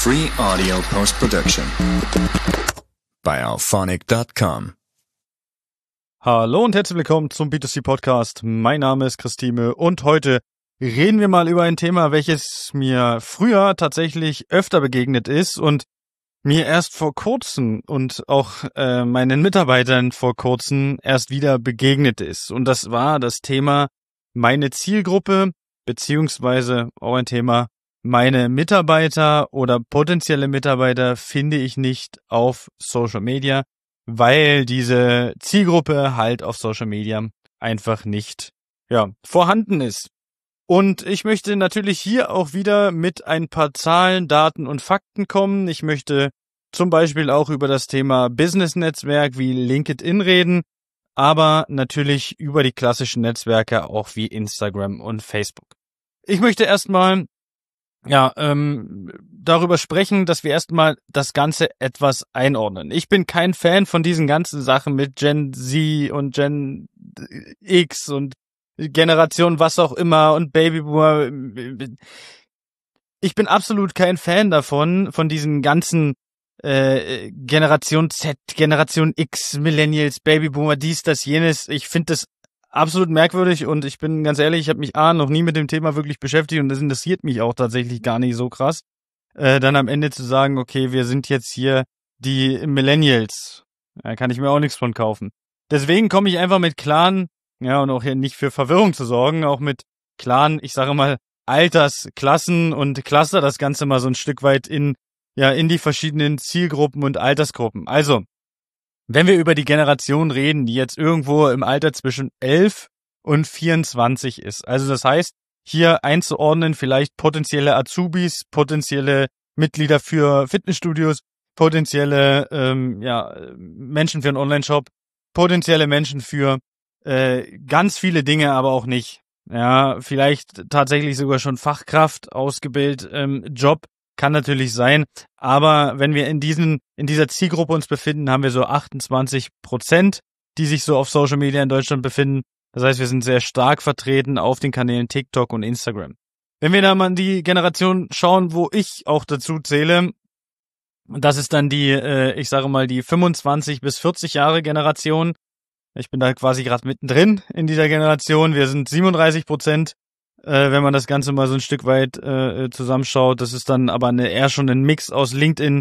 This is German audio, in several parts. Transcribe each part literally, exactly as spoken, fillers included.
Free Audio Post-Production bei auphonic Punkt com. Hallo und herzlich willkommen zum B zwei C Podcast. Mein Name ist Christine und heute reden wir mal über ein Thema, welches mir früher tatsächlich öfter begegnet ist und mir erst vor kurzem und auch äh, meinen Mitarbeitern vor kurzem erst wieder begegnet ist. Und das war das Thema meine Zielgruppe, beziehungsweise auch ein Thema meine Mitarbeiter oder potenzielle Mitarbeiter finde ich nicht auf Social Media, weil diese Zielgruppe halt auf Social Media einfach nicht, ja, vorhanden ist. Und ich möchte natürlich hier auch wieder mit ein paar Zahlen, Daten und Fakten kommen. Ich möchte zum Beispiel auch über das Thema Business-Netzwerk wie LinkedIn reden, aber natürlich über die klassischen Netzwerke auch wie Instagram und Facebook. Ich möchte erstmal ja ähm, darüber sprechen, dass wir erstmal das Ganze etwas einordnen. Ich bin kein Fan von diesen ganzen Sachen mit Gen Z und Gen X und Generation was auch immer und Babyboomer. Ich bin absolut kein Fan davon, von diesen ganzen äh, Generation Z, Generation X, Millennials, Babyboomer, dies, das, jenes. Ich finde das absolut merkwürdig und ich bin ganz ehrlich, ich habe mich A, noch nie mit dem Thema wirklich beschäftigt und das interessiert mich auch tatsächlich gar nicht so krass. Äh, dann am Ende zu sagen, okay, wir sind jetzt hier die Millennials. Da kann ich mir auch nichts von kaufen. Deswegen komme ich einfach mit klaren, ja, und auch hier nicht für Verwirrung zu sorgen, auch mit klaren, ich sage mal, Altersklassen und Cluster das Ganze mal so ein Stück weit in, ja, in die verschiedenen Zielgruppen und Altersgruppen. Also, wenn wir über die Generation reden, die jetzt irgendwo im Alter zwischen elf und vierundzwanzig ist, also das heißt, hier einzuordnen vielleicht potenzielle Azubis, potenzielle Mitglieder für Fitnessstudios, potenzielle ähm, ja Menschen für einen Online-Shop, potenzielle Menschen für äh, ganz viele Dinge, aber auch nicht. Ja, vielleicht tatsächlich sogar schon Fachkraft, ausgebildet, ähm, Job, kann natürlich sein, aber wenn wir in diesen in dieser Zielgruppe uns befinden, haben wir so achtundzwanzig Prozent, die sich so auf Social Media in Deutschland befinden. Das heißt, wir sind sehr stark vertreten auf den Kanälen TikTok und Instagram. Wenn wir da mal in die Generation schauen, wo ich auch dazu zähle, das ist dann die, äh, ich sage mal, die fünfundzwanzig bis vierzig Jahre Generation. Ich bin da quasi gerade mittendrin in dieser Generation. Wir sind siebenunddreißig Prozent. Äh, wenn man das Ganze mal so ein Stück weit äh, zusammenschaut. Das ist dann aber eine, eher schon ein Mix aus LinkedIn,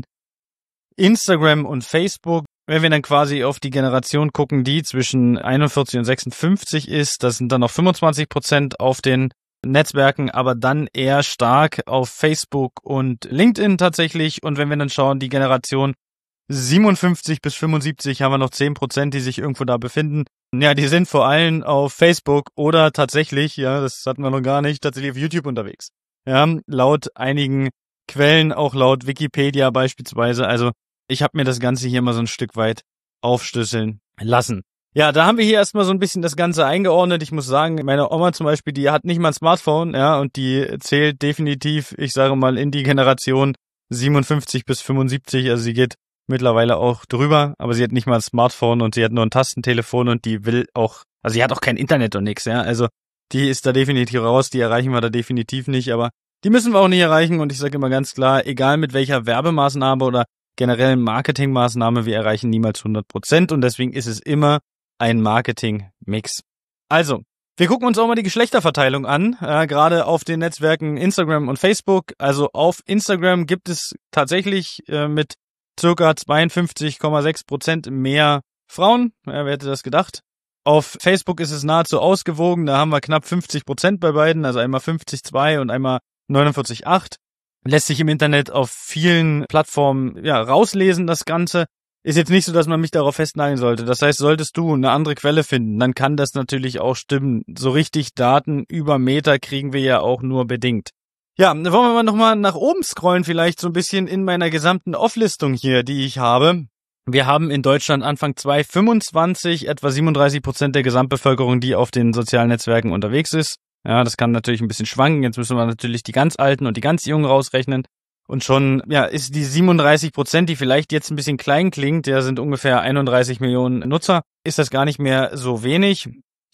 Instagram und Facebook. Wenn wir dann quasi auf die Generation gucken, die zwischen einundvierzig und sechsundfünfzig ist, das sind dann noch fünfundzwanzig Prozent auf den Netzwerken, aber dann eher stark auf Facebook und LinkedIn tatsächlich. Und wenn wir dann schauen, die Generation siebenundfünfzig bis fünfundsiebzig haben wir noch zehn Prozent, die sich irgendwo da befinden. Ja, die sind vor allem auf Facebook oder tatsächlich, ja, das hatten wir noch gar nicht, tatsächlich auf YouTube unterwegs. Ja, laut einigen Quellen, auch laut Wikipedia beispielsweise. Also ich habe mir das Ganze hier mal so ein Stück weit aufschlüsseln lassen. Ja, da haben wir hier erstmal so ein bisschen das Ganze eingeordnet. Ich muss sagen, meine Oma zum Beispiel, die hat nicht mal ein Smartphone, ja, und die zählt definitiv, ich sage mal, in die Generation siebenundfünfzig bis fünfundsiebzig. Also sie geht mittlerweile auch drüber, aber sie hat nicht mal ein Smartphone und sie hat nur ein Tastentelefon und die will auch, also sie hat auch kein Internet und nix, ja, also die ist da definitiv raus, die erreichen wir da definitiv nicht, aber die müssen wir auch nicht erreichen und ich sage immer ganz klar, egal mit welcher Werbemaßnahme oder generellen Marketingmaßnahme, wir erreichen niemals hundert Prozent und deswegen ist es immer ein Marketing-Mix. Also, wir gucken uns auch mal die Geschlechterverteilung an, äh, gerade auf den Netzwerken Instagram und Facebook. Also auf Instagram gibt es tatsächlich äh, mit circa zweiundfünfzig Komma sechs Prozent mehr Frauen. Ja, wer hätte das gedacht? Auf Facebook ist es nahezu ausgewogen. Da haben wir knapp fünfzig Prozent bei beiden. Also einmal fünfzig Komma zwei und einmal neunundvierzig Komma acht. Lässt sich im Internet auf vielen Plattformen ja rauslesen, das Ganze. Ist jetzt nicht so, dass man mich darauf festnageln sollte. Das heißt, solltest du eine andere Quelle finden, dann kann das natürlich auch stimmen. So richtig Daten über Meta kriegen wir ja auch nur bedingt. Ja, wollen wir mal nochmal nach oben scrollen vielleicht so ein bisschen in meiner gesamten Auflistung hier, die ich habe. Wir haben in Deutschland Anfang zweitausendfünfundzwanzig etwa siebenunddreißig Prozent der Gesamtbevölkerung, die auf den sozialen Netzwerken unterwegs ist. Ja, das kann natürlich ein bisschen schwanken. Jetzt müssen wir natürlich die ganz Alten und die ganz Jungen rausrechnen. Und schon, ja, ist die siebenunddreißig Prozent, die vielleicht jetzt ein bisschen klein klingt, ja, sind ungefähr einunddreißig Millionen Nutzer, ist das gar nicht mehr so wenig. Ja,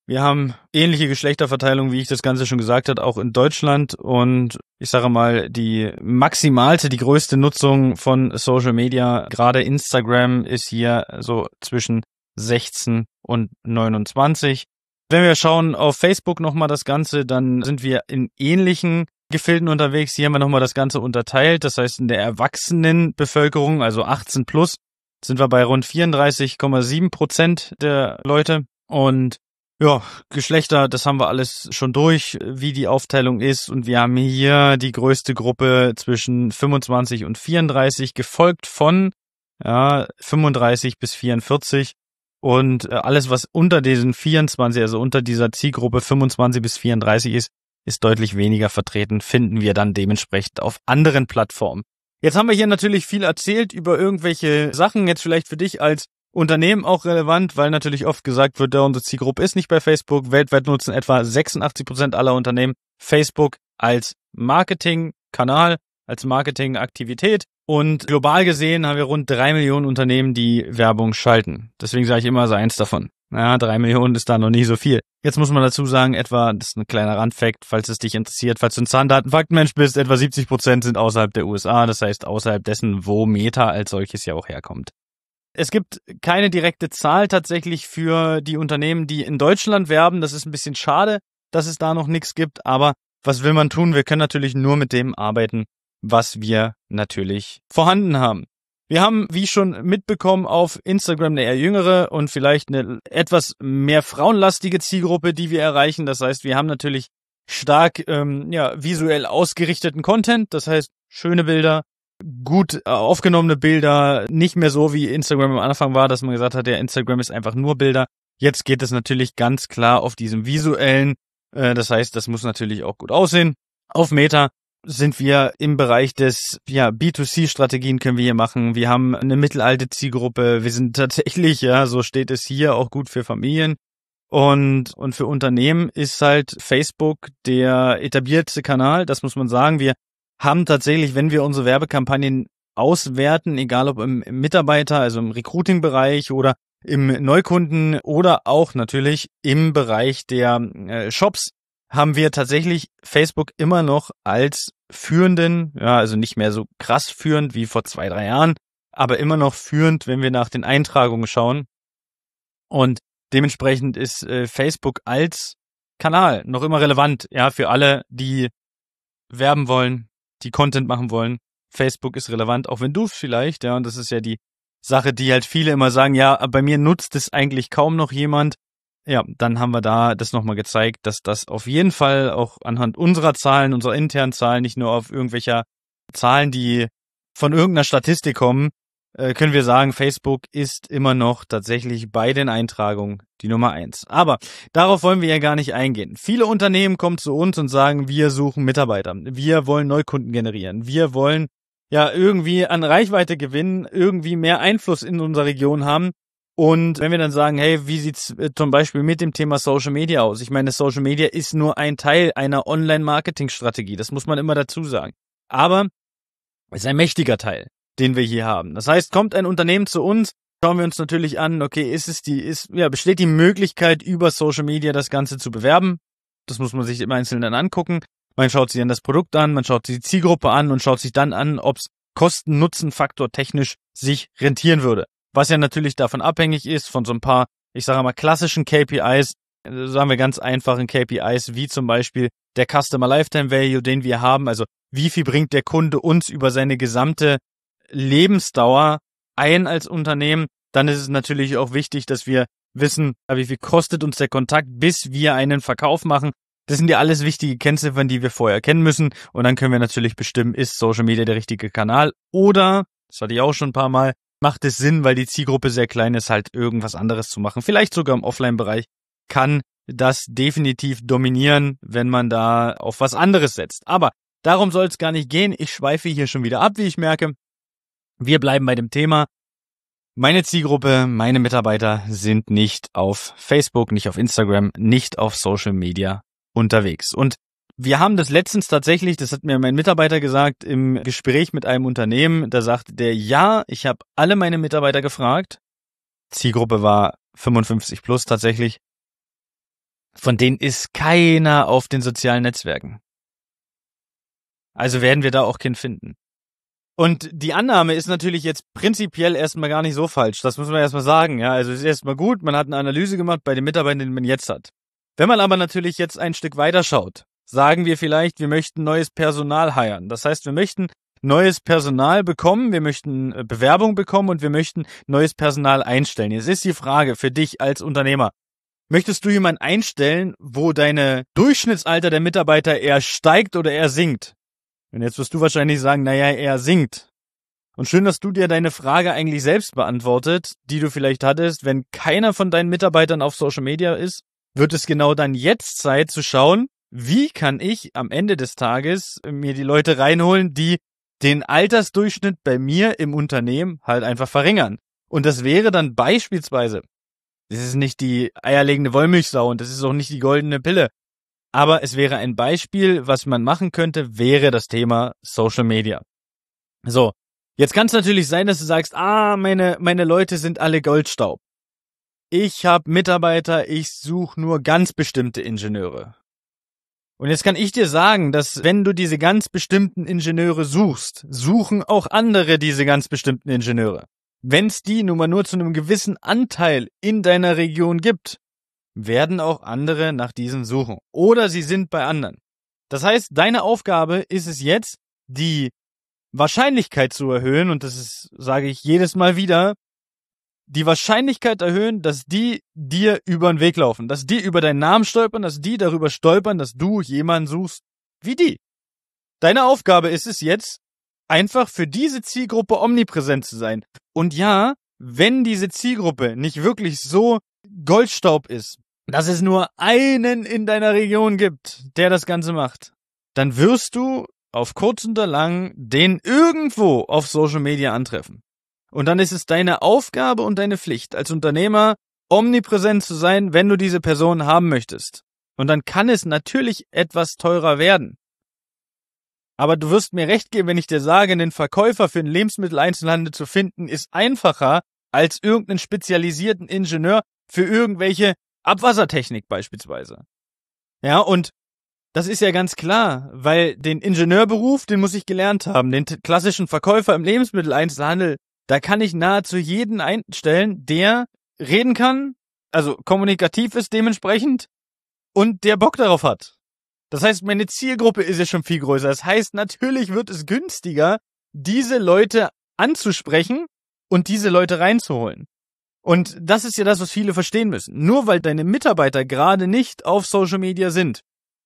Wir haben ähnliche Geschlechterverteilung, wie ich das Ganze schon gesagt habe, auch in Deutschland. Und ich sage mal, die maximalste, die größte Nutzung von Social Media, gerade Instagram, ist hier so zwischen sechzehn und neunundzwanzig. Wenn wir schauen auf Facebook nochmal das Ganze, dann sind wir in ähnlichen Gefilden unterwegs. Hier haben wir nochmal das Ganze unterteilt. Das heißt, in der Erwachsenenbevölkerung, also achtzehn plus, sind wir bei rund vierunddreißig Komma sieben Prozent der Leute. Und ja, Geschlechter, das haben wir alles schon durch, wie die Aufteilung ist. Und wir haben hier die größte Gruppe zwischen fünfundzwanzig und vierunddreißig, gefolgt von ja, fünfunddreißig bis vierundvierzig. Und alles, was unter diesen vierundzwanzig, also unter dieser Zielgruppe fünfundzwanzig bis vierunddreißig ist, ist deutlich weniger vertreten, finden wir dann dementsprechend auf anderen Plattformen. Jetzt haben wir hier natürlich viel erzählt über irgendwelche Sachen, jetzt vielleicht für dich als Unternehmen auch relevant, weil natürlich oft gesagt wird, ja, unsere Zielgruppe ist nicht bei Facebook. Weltweit nutzen etwa sechsundachtzig Prozent aller Unternehmen Facebook als Marketingkanal, als Marketingaktivität. Und global gesehen haben wir rund drei Millionen Unternehmen, die Werbung schalten. Deswegen sage ich immer so eins davon. Ja, drei Millionen ist da noch nie so viel. Jetzt muss man dazu sagen, etwa, das ist ein kleiner Randfact, falls es dich interessiert, falls du ein Zahlendatenfaktenmensch bist, etwa siebzig Prozent sind außerhalb der U S A, das heißt außerhalb dessen, wo Meta als solches ja auch herkommt. Es gibt keine direkte Zahl tatsächlich für die Unternehmen, die in Deutschland werben. Das ist ein bisschen schade, dass es da noch nichts gibt. Aber was will man tun? Wir können natürlich nur mit dem arbeiten, was wir natürlich vorhanden haben. Wir haben, wie schon mitbekommen, auf Instagram eine eher jüngere und vielleicht eine etwas mehr frauenlastige Zielgruppe, die wir erreichen. Das heißt, wir haben natürlich stark ähm, ja, visuell ausgerichteten Content. Das heißt, schöne Bilder, gut aufgenommene Bilder, nicht mehr so wie Instagram am Anfang war, dass man gesagt hat, der Instagram ist einfach nur Bilder. Jetzt geht es natürlich ganz klar auf diesem visuellen, äh, das heißt, das muss natürlich auch gut aussehen. Auf Meta sind wir im Bereich des ja B zwei C-Strategien können wir hier machen. Wir haben eine mittelalte Zielgruppe. Wir sind tatsächlich, ja, so steht es hier, auch gut für Familien. Und und für Unternehmen ist halt Facebook der etablierte Kanal, das muss man sagen. Wir haben tatsächlich, wenn wir unsere Werbekampagnen auswerten, egal ob im, im Mitarbeiter, also im Recruiting-Bereich oder im Neukunden oder auch natürlich im Bereich der äh, Shops, haben wir tatsächlich Facebook immer noch als führenden, ja, also nicht mehr so krass führend wie vor zwei, drei Jahren, aber immer noch führend, wenn wir nach den Eintragungen schauen. Und dementsprechend ist äh, Facebook als Kanal noch immer relevant, ja, für alle, die werben wollen, die Content machen wollen. Facebook ist relevant, auch wenn du vielleicht, ja, und das ist ja die Sache, die halt viele immer sagen, ja, bei mir nutzt es eigentlich kaum noch jemand. Ja, dann haben wir da das nochmal gezeigt, dass das auf jeden Fall auch anhand unserer Zahlen, unserer internen Zahlen, nicht nur auf irgendwelcher Zahlen, die von irgendeiner Statistik kommen, äh, können wir sagen, Facebook ist immer noch tatsächlich bei den Eintragungen die Nummer eins. Aber darauf wollen wir ja gar nicht eingehen. Viele Unternehmen kommen zu uns und sagen, wir suchen Mitarbeiter, wir wollen Neukunden generieren, wir wollen ja irgendwie an Reichweite gewinnen, irgendwie mehr Einfluss in unserer Region haben. Und wenn wir dann sagen, hey, wie sieht's zum Beispiel mit dem Thema Social Media aus? Ich meine, Social Media ist nur ein Teil einer Online-Marketing-Strategie. Das muss man immer dazu sagen. Aber es ist ein mächtiger Teil, den wir hier haben. Das heißt, kommt ein Unternehmen zu uns, schauen wir uns natürlich an, okay, ist es die, ist, ja, besteht die Möglichkeit, über Social Media das Ganze zu bewerben? Das muss man sich im Einzelnen dann angucken. Man schaut sich dann das Produkt an, man schaut sich die Zielgruppe an und schaut sich dann an, ob es Kosten-Nutzen-Faktor technisch sich rentieren würde. Was ja natürlich davon abhängig ist, von so ein paar, ich sage mal, klassischen K P Is, sagen wir ganz einfachen K P Is, wie zum Beispiel der Customer Lifetime Value, den wir haben, also wie viel bringt der Kunde uns über seine gesamte Lebensdauer ein als Unternehmen. Dann ist es natürlich auch wichtig, dass wir wissen, wie viel kostet uns der Kontakt, bis wir einen Verkauf machen. Das sind ja alles wichtige Kennziffern, die wir vorher kennen müssen. Und dann können wir natürlich bestimmen, ist Social Media der richtige Kanal oder, das hatte ich auch schon ein paar Mal, macht es Sinn, weil die Zielgruppe sehr klein ist, halt irgendwas anderes zu machen. Vielleicht sogar im Offline-Bereich kann das definitiv dominieren, wenn man da auf was anderes setzt. Aber darum soll es gar nicht gehen. Ich schweife hier schon wieder ab, wie ich merke. Wir bleiben bei dem Thema. Meine Zielgruppe, meine Mitarbeiter sind nicht auf Facebook, nicht auf Instagram, nicht auf Social Media unterwegs. Und wir haben das letztens tatsächlich, das hat mir mein Mitarbeiter gesagt, im Gespräch mit einem Unternehmen, da sagte der, ja, ich habe alle meine Mitarbeiter gefragt, Zielgruppe war fünfundfünfzig plus tatsächlich, von denen ist keiner auf den sozialen Netzwerken. Also werden wir da auch keinen finden. Und die Annahme ist natürlich jetzt prinzipiell erstmal gar nicht so falsch. Das muss man erstmal sagen. Ja, also es ist erstmal gut, man hat eine Analyse gemacht bei den Mitarbeitern, die man jetzt hat. Wenn man aber natürlich jetzt ein Stück weiter schaut, sagen wir vielleicht, wir möchten neues Personal hiren. Das heißt, wir möchten neues Personal bekommen, wir möchten Bewerbung bekommen und wir möchten neues Personal einstellen. Jetzt ist die Frage für dich als Unternehmer: Möchtest du jemanden einstellen, wo deine Durchschnittsalter der Mitarbeiter eher steigt oder eher sinkt? Und jetzt wirst du wahrscheinlich sagen, naja, eher sinkt. Und schön, dass du dir deine Frage eigentlich selbst beantwortet, die du vielleicht hattest. Wenn keiner von deinen Mitarbeitern auf Social Media ist, wird es genau dann jetzt Zeit zu schauen, wie kann ich am Ende des Tages mir die Leute reinholen, die den Altersdurchschnitt bei mir im Unternehmen halt einfach verringern. Und das wäre dann beispielsweise, das ist nicht die eierlegende Wollmilchsau und das ist auch nicht die goldene Pille, aber es wäre ein Beispiel, was man machen könnte, wäre das Thema Social Media. So, jetzt kann es natürlich sein, dass du sagst, ah, meine meine Leute sind alle Goldstaub. Ich habe Mitarbeiter, ich suche nur ganz bestimmte Ingenieure. Und jetzt kann ich dir sagen, dass wenn du diese ganz bestimmten Ingenieure suchst, suchen auch andere diese ganz bestimmten Ingenieure. Wenn es die nun mal nur zu einem gewissen Anteil in deiner Region gibt, werden auch andere nach diesen suchen. Oder sie sind bei anderen. Das heißt, deine Aufgabe ist es jetzt, die Wahrscheinlichkeit zu erhöhen, und das ist, sage ich jedes Mal wieder, die Wahrscheinlichkeit erhöhen, dass die dir über den Weg laufen, dass die über deinen Namen stolpern, dass die darüber stolpern, dass du jemanden suchst wie die. Deine Aufgabe ist es jetzt, einfach für diese Zielgruppe omnipräsent zu sein. Und ja, wenn diese Zielgruppe nicht wirklich so Goldstaub ist, dass es nur einen in deiner Region gibt, der das Ganze macht, dann wirst du auf kurz oder lang den irgendwo auf Social Media antreffen. Und dann ist es deine Aufgabe und deine Pflicht als Unternehmer, omnipräsent zu sein, wenn du diese Person haben möchtest. Und dann kann es natürlich etwas teurer werden. Aber du wirst mir recht geben, wenn ich dir sage, einen Verkäufer für einen Lebensmitteleinzelhandel zu finden, ist einfacher als irgendeinen spezialisierten Ingenieur für irgendwelche Abwassertechnik beispielsweise. Ja, und das ist ja ganz klar, weil den Ingenieurberuf, den muss ich gelernt haben. Den t- klassischen Verkäufer im Lebensmitteleinzelhandel, da kann ich nahezu jeden einstellen, der reden kann, also kommunikativ ist dementsprechend und der Bock darauf hat. Das heißt, meine Zielgruppe ist ja schon viel größer. Das heißt, natürlich wird es günstiger, diese Leute anzusprechen und diese Leute reinzuholen. Und das ist ja das, was viele verstehen müssen. Nur weil deine Mitarbeiter gerade nicht auf Social Media sind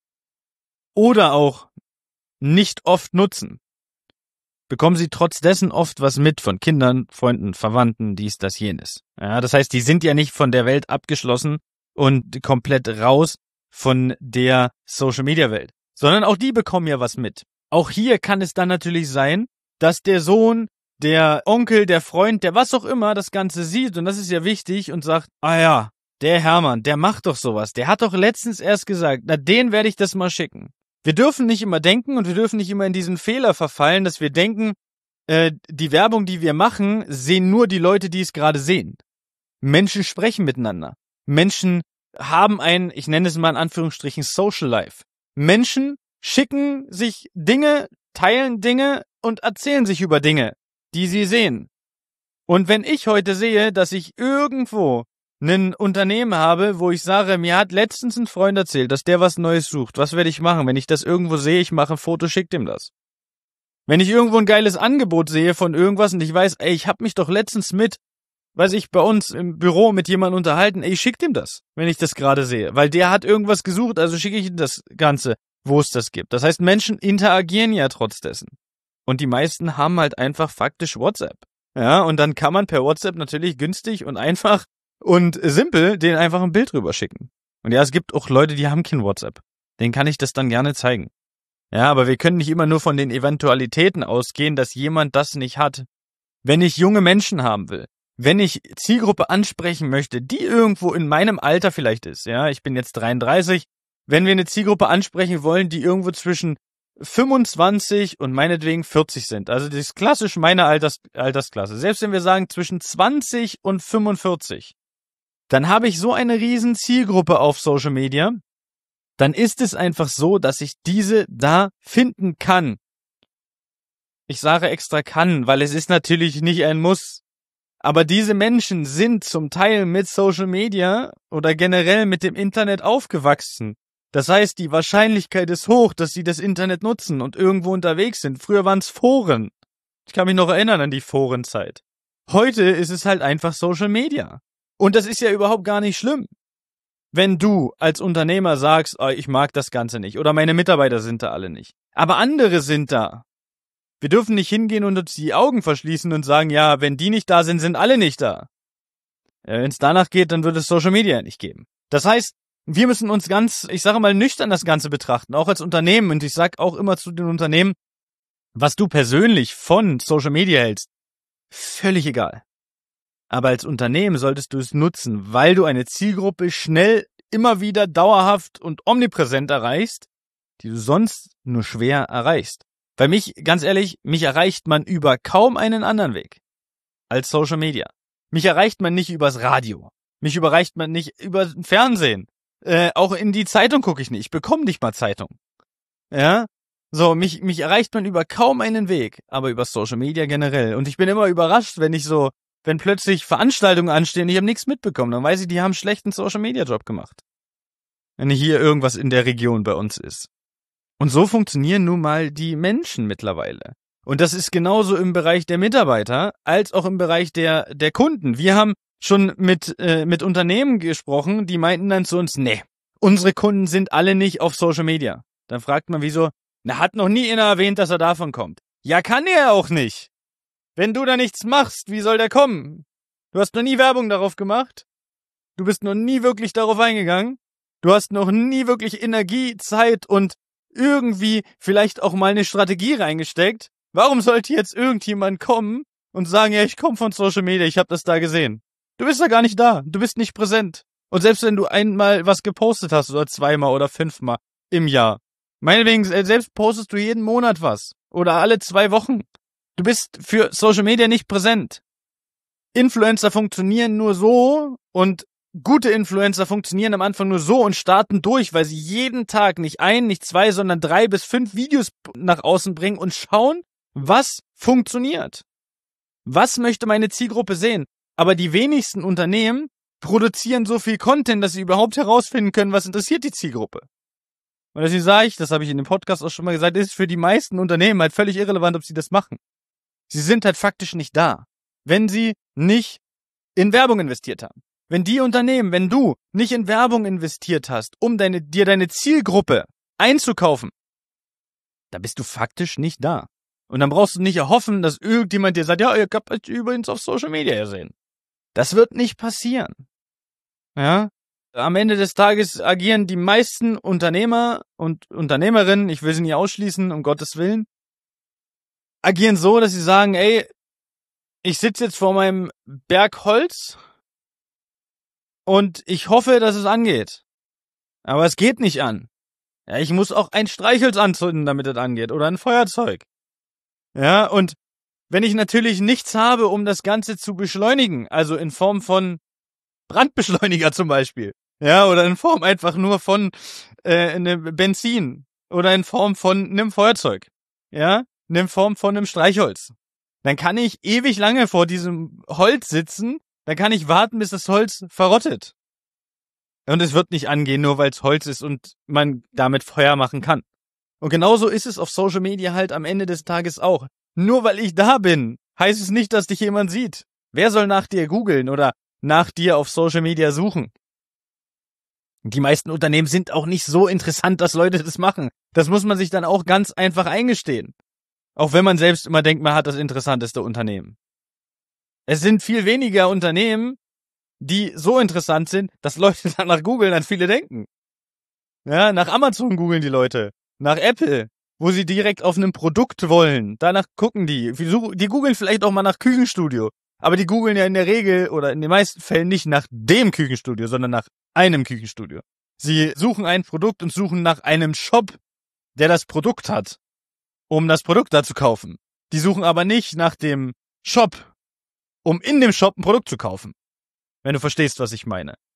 oder auch nicht oft nutzen, bekommen sie trotz dessen oft was mit von Kindern, Freunden, Verwandten, dies, das, jenes. Ja, das heißt, die sind ja nicht von der Welt abgeschlossen und komplett raus von der Social-Media-Welt, sondern auch die bekommen ja was mit. Auch hier kann es dann natürlich sein, dass der Sohn, der Onkel, der Freund, der was auch immer das Ganze sieht, und das ist ja wichtig, und sagt, ah ja, der Hermann, der macht doch sowas, der hat doch letztens erst gesagt, na, den werde ich das mal schicken. Wir dürfen nicht immer denken und wir dürfen nicht immer in diesen Fehler verfallen, dass wir denken, äh, die Werbung, die wir machen, sehen nur die Leute, die es gerade sehen. Menschen sprechen miteinander. Menschen haben ein, ich nenne es mal in Anführungsstrichen, Social Life. Menschen schicken sich Dinge, teilen Dinge und erzählen sich über Dinge, die sie sehen. Und wenn ich heute sehe, dass ich irgendwo ein Unternehmen habe, wo ich sage, mir hat letztens ein Freund erzählt, dass der was Neues sucht, was werde ich machen? Wenn ich das irgendwo sehe, ich mache ein Foto, schick dem das. Wenn ich irgendwo ein geiles Angebot sehe von irgendwas und ich weiß, ey, ich habe mich doch letztens mit, weiß ich, bei uns im Büro mit jemandem unterhalten, ey, ich schick dem das, wenn ich das gerade sehe. Weil der hat irgendwas gesucht, also schicke ich ihm das Ganze, wo es das gibt. Das heißt, Menschen interagieren ja trotz dessen. Und die meisten haben halt einfach faktisch WhatsApp. Ja, und dann kann man per WhatsApp natürlich günstig und einfach und simpel denen einfach ein Bild rüber schicken. Und ja, es gibt auch Leute, die haben kein WhatsApp. Denen kann ich das dann gerne zeigen. Ja, aber wir können nicht immer nur von den Eventualitäten ausgehen, dass jemand das nicht hat. Wenn ich junge Menschen haben will, wenn ich Zielgruppe ansprechen möchte, die irgendwo in meinem Alter vielleicht ist, ja, ich bin jetzt dreiunddreißig, wenn wir eine Zielgruppe ansprechen wollen, die irgendwo zwischen fünfundzwanzig und meinetwegen vierzig sind, also das ist klassisch meine Alters, Altersklasse, selbst wenn wir sagen zwischen zwanzig und fünfundvierzig, dann habe ich so eine riesen Zielgruppe auf Social Media, dann ist es einfach so, dass ich diese da finden kann. Ich sage extra kann, weil es ist natürlich nicht ein Muss. Aber diese Menschen sind zum Teil mit Social Media oder generell mit dem Internet aufgewachsen. Das heißt, die Wahrscheinlichkeit ist hoch, dass sie das Internet nutzen und irgendwo unterwegs sind. Früher waren es Foren. Ich kann mich noch erinnern an die Forenzeit. Heute ist es halt einfach Social Media. Und das ist ja überhaupt gar nicht schlimm. Wenn du als Unternehmer sagst, oh, ich mag das Ganze nicht oder meine Mitarbeiter sind da alle nicht. Aber andere sind da. Wir dürfen nicht hingehen und uns die Augen verschließen und sagen, ja, wenn die nicht da sind, sind alle nicht da. Ja, wenn es danach geht, dann wird es Social Media nicht geben. Das heißt, wir müssen uns ganz, ich sage mal, nüchtern das Ganze betrachten, auch als Unternehmen. Und ich sage auch immer zu den Unternehmen, was du persönlich von Social Media hältst, völlig egal. Aber als Unternehmen solltest du es nutzen, weil du eine Zielgruppe schnell, immer wieder dauerhaft und omnipräsent erreichst, die du sonst nur schwer erreichst. Bei mich, ganz ehrlich, mich erreicht man über kaum einen anderen Weg als Social Media. Mich erreicht man nicht übers Radio. Mich überreicht man nicht über Fernsehen. Äh, auch in die Zeitung gucke ich nicht. Ich bekomme nicht mal Zeitung. Ja? So, mich, mich erreicht man über kaum einen Weg, aber über Social Media generell. Und ich bin immer überrascht, wenn ich so, wenn plötzlich Veranstaltungen anstehen, ich habe nichts mitbekommen, dann weiß ich, die haben einen schlechten Social Media Job gemacht. Wenn hier irgendwas in der Region bei uns ist. Und so funktionieren nun mal die Menschen mittlerweile. Und das ist genauso im Bereich der Mitarbeiter als auch im Bereich der der Kunden. Wir haben schon mit äh, mit Unternehmen gesprochen, die meinten dann zu uns, nee, unsere Kunden sind alle nicht auf Social Media. Dann fragt man, wieso? Na, hat noch nie einer erwähnt, dass er davon kommt. Ja, kann er auch nicht. Wenn du da nichts machst, wie soll der kommen? Du hast noch nie Werbung darauf gemacht. Du bist noch nie wirklich darauf eingegangen. Du hast noch nie wirklich Energie, Zeit und irgendwie vielleicht auch mal eine Strategie reingesteckt. Warum sollte jetzt irgendjemand kommen und sagen, ja, ich komme von Social Media, ich habe das da gesehen? Du bist da gar nicht da, du bist nicht präsent. Und selbst wenn du einmal was gepostet hast oder zweimal oder fünfmal im Jahr, meinetwegen, selbst postest du jeden Monat was oder alle zwei Wochen. Du bist für Social Media nicht präsent. Influencer funktionieren nur so und gute Influencer funktionieren am Anfang nur so und starten durch, weil sie jeden Tag nicht ein, nicht zwei, sondern drei bis fünf Videos nach außen bringen und schauen, was funktioniert. Was möchte meine Zielgruppe sehen? Aber die wenigsten Unternehmen produzieren so viel Content, dass sie überhaupt herausfinden können, was interessiert die Zielgruppe. Und deswegen sage ich, das habe ich in dem Podcast auch schon mal gesagt, ist für die meisten Unternehmen halt völlig irrelevant, ob sie das machen. Sie sind halt faktisch nicht da, wenn sie nicht in Werbung investiert haben. Wenn die Unternehmen, wenn du nicht in Werbung investiert hast, um deine, dir deine Zielgruppe einzukaufen, dann bist du faktisch nicht da. Und dann brauchst du nicht erhoffen, dass irgendjemand dir sagt, ja, ihr habt euch übrigens auf Social Media gesehen. Das wird nicht passieren. Ja? Am Ende des Tages agieren die meisten Unternehmer und Unternehmerinnen, ich will sie nie ausschließen, um Gottes Willen, agieren so, dass sie sagen, ey, ich sitze jetzt vor meinem Berg Holz und ich hoffe, dass es angeht. Aber es geht nicht an. Ja, ich muss auch ein Streichholz anzünden, damit es angeht. Oder ein Feuerzeug. Ja, und wenn ich natürlich nichts habe, um das Ganze zu beschleunigen, also in Form von Brandbeschleuniger zum Beispiel, ja, oder in Form einfach nur von äh, einem Benzin oder in Form von einem Feuerzeug, ja, in Form von einem Streichholz, dann kann ich ewig lange vor diesem Holz sitzen, dann kann ich warten, bis das Holz verrottet. Und es wird nicht angehen, nur weil es Holz ist und man damit Feuer machen kann. Und genauso ist es auf Social Media halt am Ende des Tages auch. Nur weil ich da bin, heißt es nicht, dass dich jemand sieht. Wer soll nach dir googeln oder nach dir auf Social Media suchen? Die meisten Unternehmen sind auch nicht so interessant, dass Leute das machen. Das muss man sich dann auch ganz einfach eingestehen. Auch wenn man selbst immer denkt, man hat das interessanteste Unternehmen. Es sind viel weniger Unternehmen, die so interessant sind, dass Leute danach googeln, als viele denken. Ja, nach Amazon googeln die Leute. Nach Apple, wo sie direkt auf einem Produkt wollen. Danach gucken die. Die googeln vielleicht auch mal nach Küchenstudio. Aber die googeln ja in der Regel oder in den meisten Fällen nicht nach dem Küchenstudio, sondern nach einem Küchenstudio. Sie suchen ein Produkt und suchen nach einem Shop, der das Produkt hat, um das Produkt da zu kaufen. Die suchen aber nicht nach dem Shop, um in dem Shop ein Produkt zu kaufen. Wenn du verstehst, was ich meine.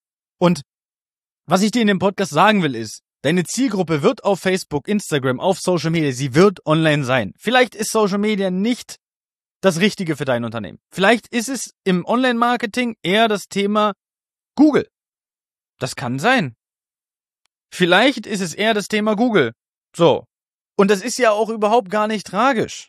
Und was ich dir in dem Podcast sagen will ist, deine Zielgruppe wird auf Facebook, Instagram, auf Social Media, sie wird online sein. Vielleicht ist Social Media nicht das Richtige für dein Unternehmen. Vielleicht ist es im Online-Marketing eher das Thema Google. Das kann sein. Vielleicht ist es eher das Thema Google. So. Und das ist ja auch überhaupt gar nicht tragisch,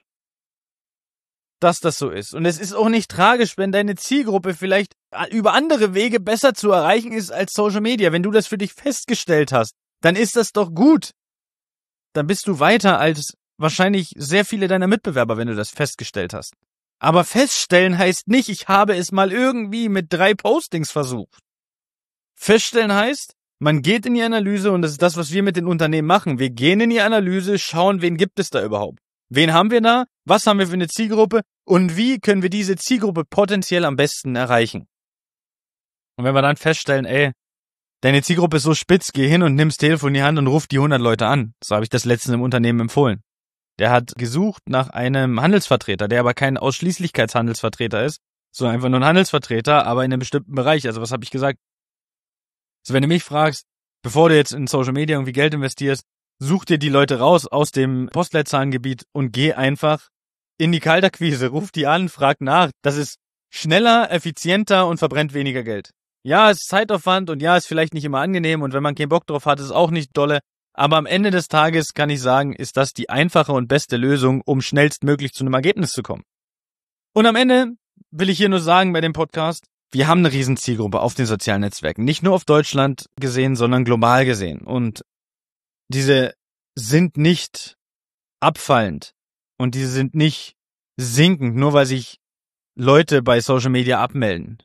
dass das so ist. Und es ist auch nicht tragisch, wenn deine Zielgruppe vielleicht über andere Wege besser zu erreichen ist als Social Media. Wenn du das für dich festgestellt hast, dann ist das doch gut. Dann bist du weiter als wahrscheinlich sehr viele deiner Mitbewerber, wenn du das festgestellt hast. Aber feststellen heißt nicht, ich habe es mal irgendwie mit drei Postings versucht. Feststellen heißt, man geht in die Analyse und das ist das, was wir mit den Unternehmen machen. Wir gehen in die Analyse, schauen, wen gibt es da überhaupt. Wen haben wir da? Was haben wir für eine Zielgruppe? Und wie können wir diese Zielgruppe potenziell am besten erreichen? Und wenn wir dann feststellen, ey, deine Zielgruppe ist so spitz, geh hin und nimm's Telefon in die Hand und ruf die hundert Leute an. So habe ich das letztens im Unternehmen empfohlen. Der hat gesucht nach einem Handelsvertreter, der aber kein Ausschließlichkeitshandelsvertreter ist, sondern einfach nur ein Handelsvertreter, aber in einem bestimmten Bereich. Also was habe ich gesagt? Also wenn du mich fragst, bevor du jetzt in Social Media irgendwie Geld investierst, such dir die Leute raus aus dem Postleitzahlengebiet und geh einfach in die Kaltakquise, ruf die an, frag nach. Das ist schneller, effizienter und verbrennt weniger Geld. Ja, es ist Zeitaufwand und ja, ist vielleicht nicht immer angenehm und wenn man keinen Bock drauf hat, ist es auch nicht dolle. Aber am Ende des Tages kann ich sagen, ist das die einfache und beste Lösung, um schnellstmöglich zu einem Ergebnis zu kommen. Und am Ende will ich hier nur sagen bei dem Podcast, wir haben eine riesen Zielgruppe auf den sozialen Netzwerken. Nicht nur auf Deutschland gesehen, sondern global gesehen. Und diese sind nicht abfallend und diese sind nicht sinkend, nur weil sich Leute bei Social Media abmelden.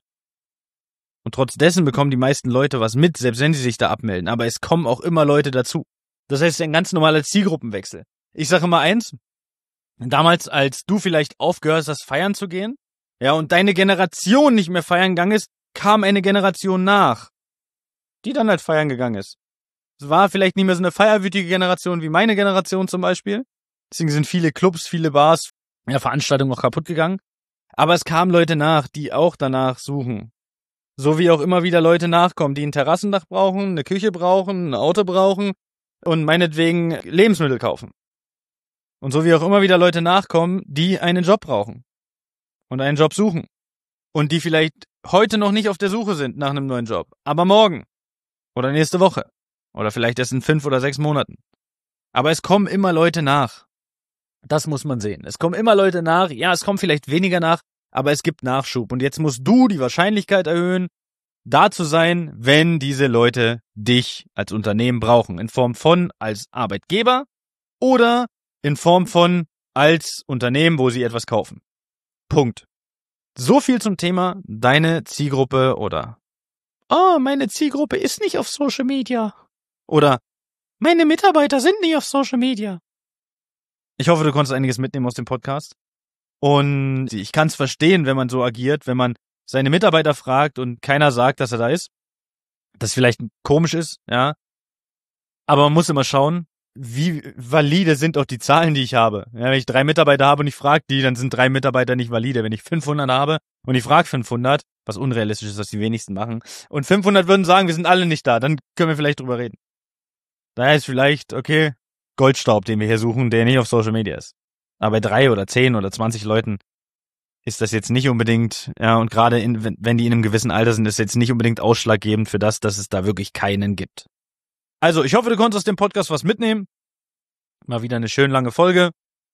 Und trotz dessen bekommen die meisten Leute was mit, selbst wenn sie sich da abmelden. Aber es kommen auch immer Leute dazu. Das heißt, ein ganz normaler Zielgruppenwechsel. Ich sage immer eins, damals, als du vielleicht aufgehört hast, feiern zu gehen, ja, und deine Generation nicht mehr feiern gegangen ist, kam eine Generation nach, die dann halt feiern gegangen ist. Es war vielleicht nicht mehr so eine feierwütige Generation wie meine Generation zum Beispiel. Deswegen sind viele Clubs, viele Bars, ja, Veranstaltungen auch kaputt gegangen. Aber es kamen Leute nach, die auch danach suchen. So wie auch immer wieder Leute nachkommen, die ein Terrassendach brauchen, eine Küche brauchen, ein Auto brauchen und meinetwegen Lebensmittel kaufen. Und so wie auch immer wieder Leute nachkommen, die einen Job brauchen und einen Job suchen. Und die vielleicht heute noch nicht auf der Suche sind nach einem neuen Job, aber morgen oder nächste Woche oder vielleicht erst in fünf oder sechs Monaten. Aber es kommen immer Leute nach. Das muss man sehen. Es kommen immer Leute nach. Ja, es kommen vielleicht weniger nach, aber es gibt Nachschub. Und jetzt musst du die Wahrscheinlichkeit erhöhen, da zu sein, wenn diese Leute dich als Unternehmen brauchen. In Form von als Arbeitgeber oder in Form von als Unternehmen, wo sie etwas kaufen. Punkt. So viel zum Thema deine Zielgruppe oder oh, meine Zielgruppe ist nicht auf Social Media. Oder meine Mitarbeiter sind nicht auf Social Media. Ich hoffe, du konntest einiges mitnehmen aus dem Podcast. Und ich kann es verstehen, wenn man so agiert, wenn man seine Mitarbeiter fragt und keiner sagt, dass er da ist. Das vielleicht komisch ist, ja. Aber man muss immer schauen, wie valide sind auch die Zahlen, die ich habe. Ja, wenn ich drei Mitarbeiter habe und ich frage die, dann sind drei Mitarbeiter nicht valide. Wenn ich fünfhundert habe und ich frage fünfhundert, was unrealistisch ist, was die wenigsten machen, und fünfhundert würden sagen, wir sind alle nicht da, dann können wir vielleicht drüber reden. Daher ist vielleicht, okay, Goldstaub, den wir hier suchen, der nicht auf Social Media ist. Aber bei drei oder zehn oder zwanzig Leuten ist das jetzt nicht unbedingt, ja, und gerade in, wenn, wenn die in einem gewissen Alter sind, ist jetzt nicht unbedingt ausschlaggebend für das, dass es da wirklich keinen gibt. Also, ich hoffe, du konntest aus dem Podcast was mitnehmen. Mal wieder eine schön lange Folge.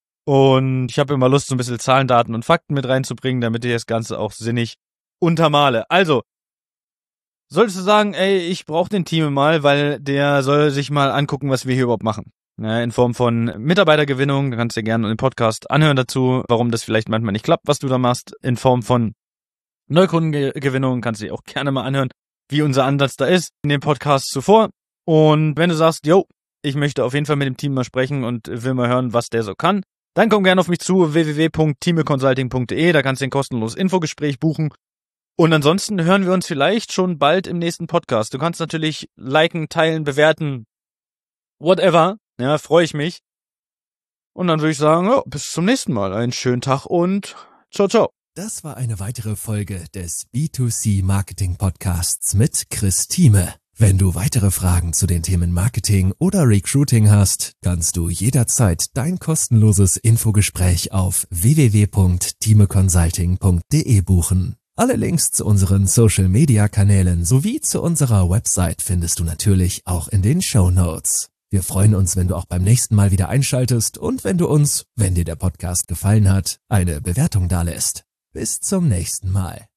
Und ich habe immer Lust, so ein bisschen Zahlen, Daten und Fakten mit reinzubringen, damit ich das Ganze auch sinnig untermale. Also, solltest du sagen, ey, ich brauche den Team mal, weil der soll sich mal angucken, was wir hier überhaupt machen. Ja, in Form von Mitarbeitergewinnung, da kannst du dir gerne den Podcast anhören dazu, warum das vielleicht manchmal nicht klappt, was du da machst. In Form von Neukundengewinnung kannst du dir auch gerne mal anhören, wie unser Ansatz da ist in dem Podcast zuvor. Und wenn du sagst, yo, ich möchte auf jeden Fall mit dem Team mal sprechen und will mal hören, was der so kann, dann komm gerne auf mich zu, w w w punkt time consulting punkt d e, da kannst du ein kostenloses Infogespräch buchen. Und ansonsten hören wir uns vielleicht schon bald im nächsten Podcast. Du kannst natürlich liken, teilen, bewerten, whatever. Ja, freue ich mich. Und dann würde ich sagen, ja, bis zum nächsten Mal. Einen schönen Tag und ciao, ciao. Das war eine weitere Folge des B zwei C Marketing Podcasts mit Chris Thieme. Wenn du weitere Fragen zu den Themen Marketing oder Recruiting hast, kannst du jederzeit dein kostenloses Infogespräch auf w w w punkt thieme consulting punkt d e buchen. Alle Links zu unseren Social-Media-Kanälen sowie zu unserer Website findest du natürlich auch in den Shownotes. Wir freuen uns, wenn du auch beim nächsten Mal wieder einschaltest und wenn du uns, wenn dir der Podcast gefallen hat, eine Bewertung dalässt. Bis zum nächsten Mal.